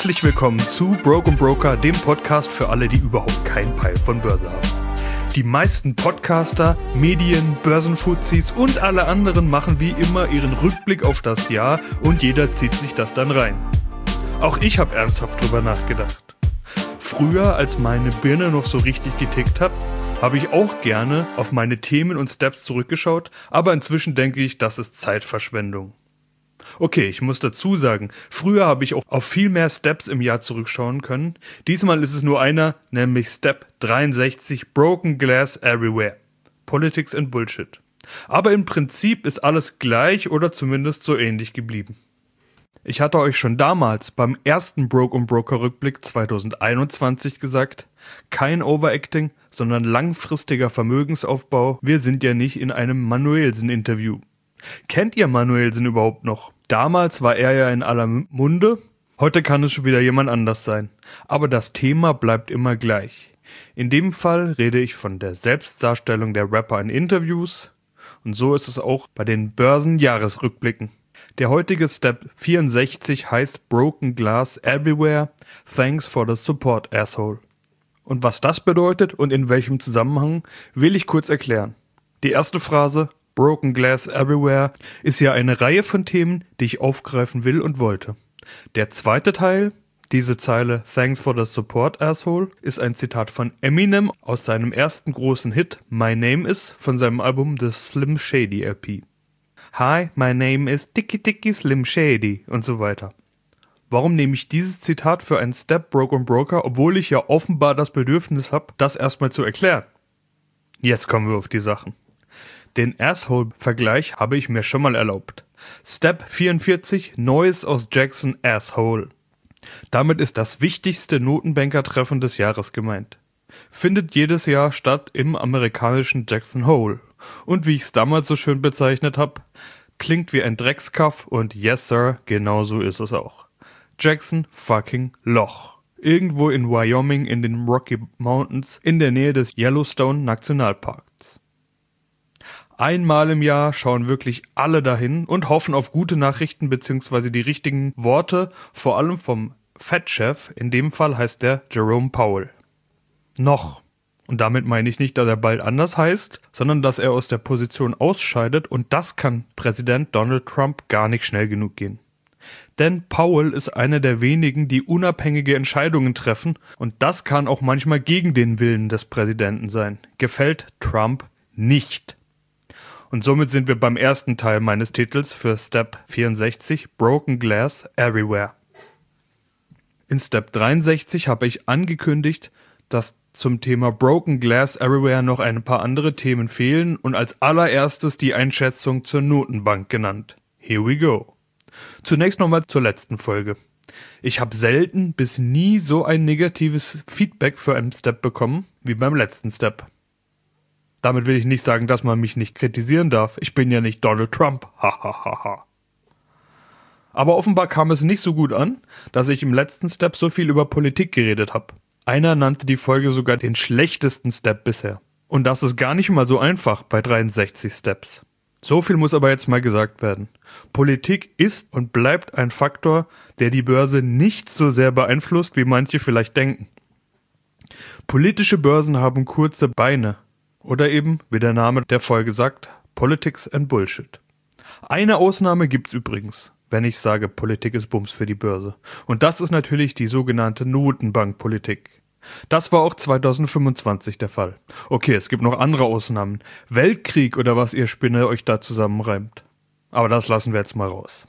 Herzlich willkommen zu Broke & Broker, dem Podcast für alle, die überhaupt keinen Peil von Börse haben. Die meisten Podcaster, Medien, Börsenfuzis und alle anderen machen wie immer ihren Rückblick auf das Jahr und jeder zieht sich das dann rein. Auch ich habe ernsthaft drüber nachgedacht. Früher, als meine Birne noch so richtig getickt hat, habe ich auch gerne auf meine Themen und Steps zurückgeschaut, aber inzwischen denke ich, das ist Zeitverschwendung. Okay, ich muss dazu sagen, früher habe ich auch auf viel mehr Steps im Jahr zurückschauen können. Diesmal ist es nur einer, nämlich Step 63, Broken Glass Everywhere. Politics and Bullshit. Aber im Prinzip ist alles gleich oder zumindest so ähnlich geblieben. Ich hatte euch schon damals beim ersten Broke & Broker Rückblick 2021 gesagt, kein Overacting, sondern langfristiger Vermögensaufbau. Wir sind ja nicht in einem Manuelsen-Interview. Kennt ihr Manuelsen überhaupt noch? Damals war er ja in aller Munde, heute kann es schon wieder jemand anders sein. Aber das Thema bleibt immer gleich. In dem Fall rede ich von der Selbstdarstellung der Rapper in Interviews und so ist es auch bei den Börsenjahresrückblicken. Der heutige Step 64 heißt Broken Glass Everywhere, Thanks for the Support, Asshole. Und was das bedeutet und in welchem Zusammenhang, will ich kurz erklären. Die erste Phrase, Broken Glass Everywhere, ist ja eine Reihe von Themen, die ich aufgreifen will und wollte. Der zweite Teil, diese Zeile Thanks for the Support, Asshole, ist ein Zitat von Eminem aus seinem ersten großen Hit My Name Is von seinem Album The Slim Shady LP. Hi, my name is Dicky Dicky Slim Shady und so weiter. Warum nehme ich dieses Zitat für einen Step Broke & Broker, obwohl ich ja offenbar das Bedürfnis habe, das erstmal zu erklären? Jetzt kommen wir auf die Sachen. Den Asshole-Vergleich habe ich mir schon mal erlaubt. Step 44, Neues aus Jackson Asshole. Damit ist das wichtigste Notenbanker-Treffen des Jahres gemeint. Findet jedes Jahr statt im amerikanischen Jackson Hole. Und wie ich es damals so schön bezeichnet habe, klingt wie ein Dreckskaff und yes sir, genau so ist es auch. Jackson fucking Loch. Irgendwo in Wyoming in den Rocky Mountains in der Nähe des Yellowstone Nationalparks. Einmal im Jahr schauen wirklich alle dahin und hoffen auf gute Nachrichten bzw. die richtigen Worte, vor allem vom Fed-Chef, in dem Fall heißt der Jerome Powell. Noch. Und damit meine ich nicht, dass er bald anders heißt, sondern dass er aus der Position ausscheidet und das kann Präsident Donald Trump gar nicht schnell genug gehen. Denn Powell ist einer der wenigen, die unabhängige Entscheidungen treffen und das kann auch manchmal gegen den Willen des Präsidenten sein. Gefällt Trump nicht. Und somit sind wir beim ersten Teil meines Titels für Step 64, Broken Glass Everywhere. In Step 63 habe ich angekündigt, dass zum Thema Broken Glass Everywhere noch ein paar andere Themen fehlen und als allererstes die Einschätzung zur Notenbank genannt. Here we go. Zunächst nochmal zur letzten Folge. Ich habe selten bis nie so ein negatives Feedback für einen Step bekommen wie beim letzten Step. Damit will ich nicht sagen, dass man mich nicht kritisieren darf. Ich bin ja nicht Donald Trump. Hahaha. Aber offenbar kam es nicht so gut an, dass ich im letzten Step so viel über Politik geredet habe. Einer nannte die Folge sogar den schlechtesten Step bisher. Und das ist gar nicht mal so einfach bei 63 Steps. So viel muss aber jetzt mal gesagt werden. Politik ist und bleibt ein Faktor, der die Börse nicht so sehr beeinflusst, wie manche vielleicht denken. Politische Börsen haben kurze Beine. Oder eben, wie der Name der Folge sagt, Politics and Bullshit. Eine Ausnahme gibt's übrigens, wenn ich sage, Politik ist Bums für die Börse. Und das ist natürlich die sogenannte Notenbankpolitik. Das war auch 2025 der Fall. Okay, es gibt noch andere Ausnahmen. Weltkrieg oder was ihr Spinne euch da zusammenreimt. Aber das lassen wir jetzt mal raus.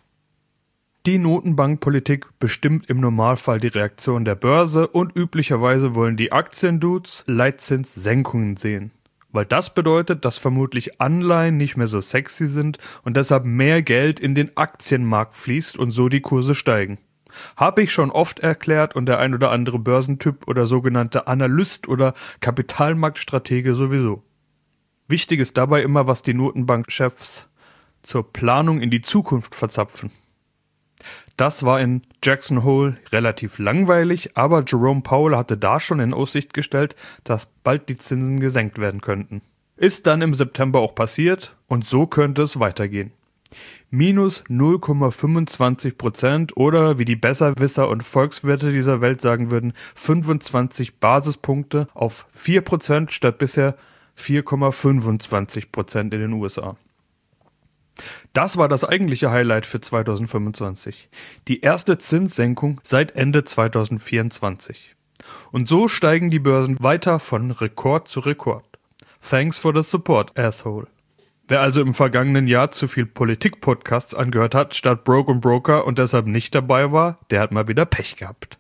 Die Notenbankpolitik bestimmt im Normalfall die Reaktion der Börse und üblicherweise wollen die Aktiendudes Leitzinssenkungen sehen. Weil das bedeutet, dass vermutlich Anleihen nicht mehr so sexy sind und deshalb mehr Geld in den Aktienmarkt fließt und so die Kurse steigen. Habe ich schon oft erklärt und der ein oder andere Börsentyp oder sogenannte Analyst oder Kapitalmarktstratege sowieso. Wichtig ist dabei immer, was die Notenbankchefs zur Planung in die Zukunft verzapfen. Das war in Jackson Hole relativ langweilig, aber Jerome Powell hatte da schon in Aussicht gestellt, dass bald die Zinsen gesenkt werden könnten. Ist dann im September auch passiert und so könnte es weitergehen. Minus 0,25% oder, wie die Besserwisser und Volkswirte dieser Welt sagen würden, 25 Basispunkte auf 4% statt bisher 4,25% in den USA. Das war das eigentliche Highlight für 2025. Die erste Zinssenkung seit Ende 2024. Und so steigen die Börsen weiter von Rekord zu Rekord. Thanks for the support, asshole. Wer also im vergangenen Jahr zu viel Politik-Podcasts angehört hat, statt Broke & Broker und deshalb nicht dabei war, der hat mal wieder Pech gehabt.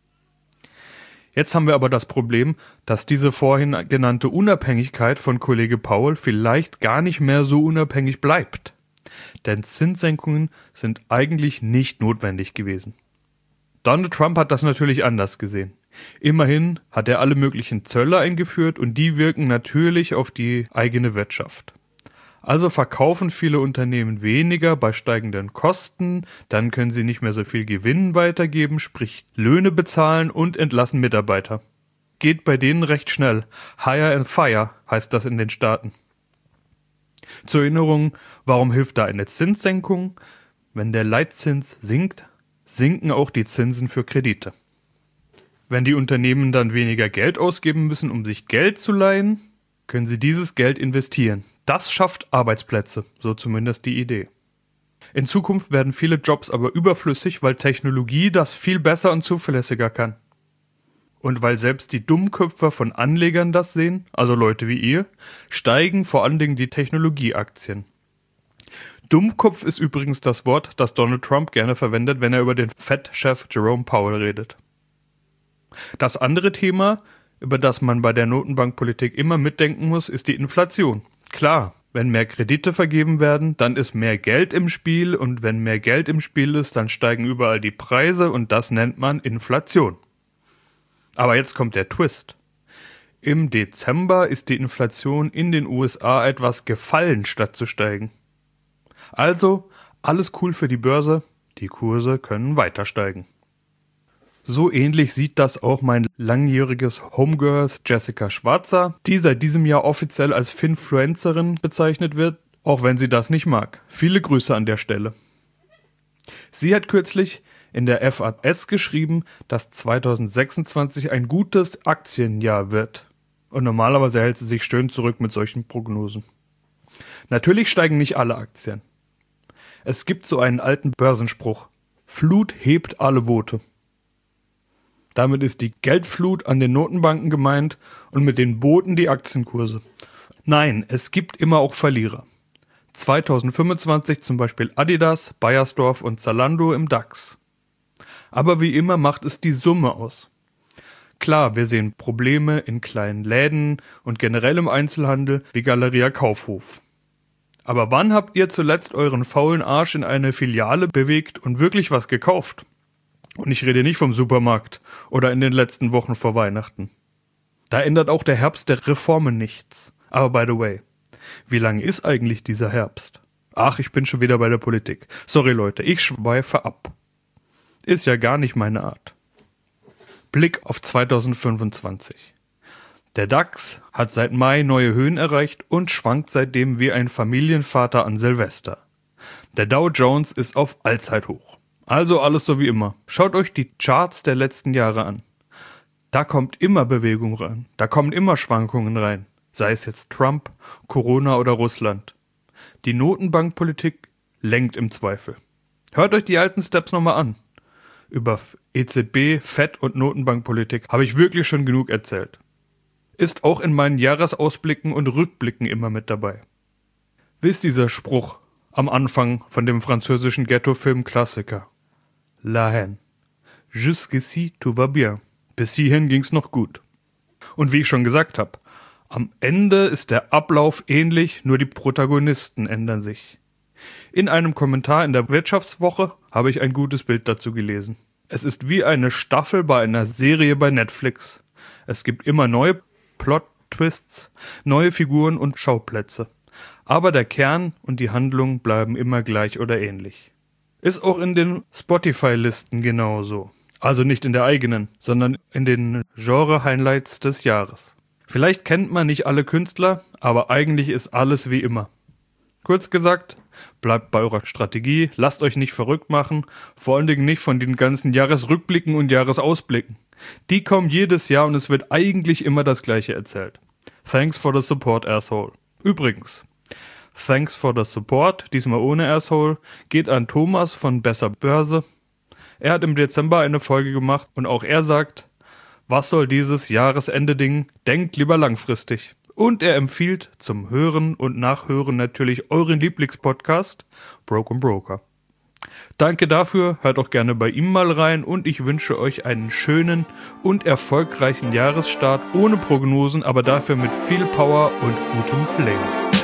Jetzt haben wir aber das Problem, dass diese vorhin genannte Unabhängigkeit von Kollege Paul vielleicht gar nicht mehr so unabhängig bleibt. Denn Zinssenkungen sind eigentlich nicht notwendig gewesen. Donald Trump hat das natürlich anders gesehen. Immerhin hat er alle möglichen Zölle eingeführt und die wirken natürlich auf die eigene Wirtschaft. Also verkaufen viele Unternehmen weniger bei steigenden Kosten, dann können sie nicht mehr so viel Gewinn weitergeben, sprich Löhne bezahlen und entlassen Mitarbeiter. Geht bei denen recht schnell. Hire and fire heißt das in den Staaten. Zur Erinnerung, warum hilft da eine Zinssenkung? Wenn der Leitzins sinkt, sinken auch die Zinsen für Kredite. Wenn die Unternehmen dann weniger Geld ausgeben müssen, um sich Geld zu leihen, können sie dieses Geld investieren. Das schafft Arbeitsplätze, so zumindest die Idee. In Zukunft werden viele Jobs aber überflüssig, weil Technologie das viel besser und zuverlässiger kann. Und weil selbst die Dummköpfe von Anlegern das sehen, also Leute wie ihr, steigen vor allen Dingen die Technologieaktien. Dummkopf ist übrigens das Wort, das Donald Trump gerne verwendet, wenn er über den Fed-Chef Jerome Powell redet. Das andere Thema, über das man bei der Notenbankpolitik immer mitdenken muss, ist die Inflation. Klar, wenn mehr Kredite vergeben werden, dann ist mehr Geld im Spiel und wenn mehr Geld im Spiel ist, dann steigen überall die Preise und das nennt man Inflation. Aber jetzt kommt der Twist. Im Dezember ist die Inflation in den USA etwas gefallen, statt zu steigen. Also, alles cool für die Börse, die Kurse können weiter steigen. So ähnlich sieht das auch mein langjähriges Homegirl Jessica Schwarzer, die seit diesem Jahr offiziell als Finfluencerin bezeichnet wird, auch wenn sie das nicht mag. Viele Grüße an der Stelle. Sie hat kürzlich in der FAZ geschrieben, dass 2026 ein gutes Aktienjahr wird. Und normalerweise hält sie sich schön zurück mit solchen Prognosen. Natürlich steigen nicht alle Aktien. Es gibt so einen alten Börsenspruch: Flut hebt alle Boote. Damit ist die Geldflut an den Notenbanken gemeint und mit den Booten die Aktienkurse. Nein, es gibt immer auch Verlierer. 2025 zum Beispiel Adidas, Beiersdorf und Zalando im DAX. Aber wie immer macht es die Summe aus. Klar, wir sehen Probleme in kleinen Läden und generell im Einzelhandel wie Galeria Kaufhof. Aber wann habt ihr zuletzt euren faulen Arsch in eine Filiale bewegt und wirklich was gekauft? Und ich rede nicht vom Supermarkt oder in den letzten Wochen vor Weihnachten. Da ändert auch der Herbst der Reformen nichts. Aber by the way, wie lang ist eigentlich dieser Herbst? Ach, ich bin schon wieder bei der Politik. Sorry Leute, ich schweife ab. Ist ja gar nicht meine Art. Blick auf 2025. Der DAX hat seit Mai neue Höhen erreicht und schwankt seitdem wie ein Familienvater an Silvester. Der Dow Jones ist auf Allzeithoch. Also alles so wie immer. Schaut euch die Charts der letzten Jahre an. Da kommt immer Bewegung rein. Da kommen immer Schwankungen rein. Sei es jetzt Trump, Corona oder Russland. Die Notenbankpolitik lenkt im Zweifel. Hört euch die alten Steps nochmal an. Über EZB, Fed und Notenbankpolitik habe ich wirklich schon genug erzählt. Ist auch in meinen Jahresausblicken und Rückblicken immer mit dabei. Wie ist dieser Spruch am Anfang von dem französischen Ghetto-Film-Klassiker? La haine. Jusqu'ici tout va bien. Bis hierhin ging's noch gut. Und wie ich schon gesagt habe, am Ende ist der Ablauf ähnlich, nur die Protagonisten ändern sich. In einem Kommentar in der Wirtschaftswoche habe ich ein gutes Bild dazu gelesen. Es ist wie eine Staffel bei einer Serie bei Netflix. Es gibt immer neue Plot-Twists, neue Figuren und Schauplätze. Aber der Kern und die Handlung bleiben immer gleich oder ähnlich. Ist auch in den Spotify-Listen genauso. Also nicht in der eigenen, sondern in den Genre-Highlights des Jahres. Vielleicht kennt man nicht alle Künstler, aber eigentlich ist alles wie immer. Kurz gesagt, bleibt bei eurer Strategie, lasst euch nicht verrückt machen, vor allen Dingen nicht von den ganzen Jahresrückblicken und Jahresausblicken. Die kommen jedes Jahr und es wird eigentlich immer das Gleiche erzählt. Thanks for the support, asshole. Übrigens, thanks for the support, diesmal ohne asshole, geht an Thomas von Besser Börse. Er hat im Dezember eine Folge gemacht und auch er sagt, was soll dieses Jahresende-Ding, denkt lieber langfristig. Und er empfiehlt zum Hören und Nachhören natürlich euren Lieblingspodcast, Broken Broker. Danke dafür, hört auch gerne bei ihm mal rein und ich wünsche euch einen schönen und erfolgreichen Jahresstart ohne Prognosen, aber dafür mit viel Power und gutem Flair.